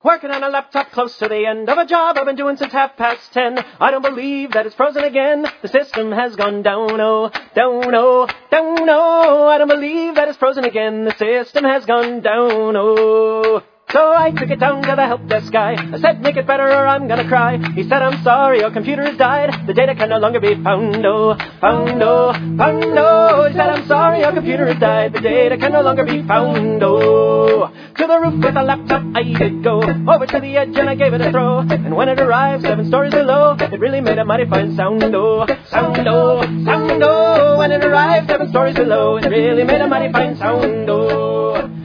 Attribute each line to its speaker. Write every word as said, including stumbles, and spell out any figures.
Speaker 1: Working on a laptop close to the end of a job I've been doing since half past ten. I don't believe that it's frozen again. The system has gone down, oh, down, oh, down, oh. I don't believe that it's frozen again. The system has gone down, oh. So I took it down to the help desk guy. I said, make it better or I'm gonna cry. He said, I'm sorry, your computer has died. The data can no longer be found, oh, found, oh, found, oh. He said, I'm sorry, your computer has died. The data can no longer be found, oh. To the roof with a laptop I did go. Over to the edge and I gave it a throw. And when it arrived seven stories below, it really made a mighty fine sound, oh, sound, oh, sound, oh. When it arrived seven stories below, it really made a mighty fine sound, oh.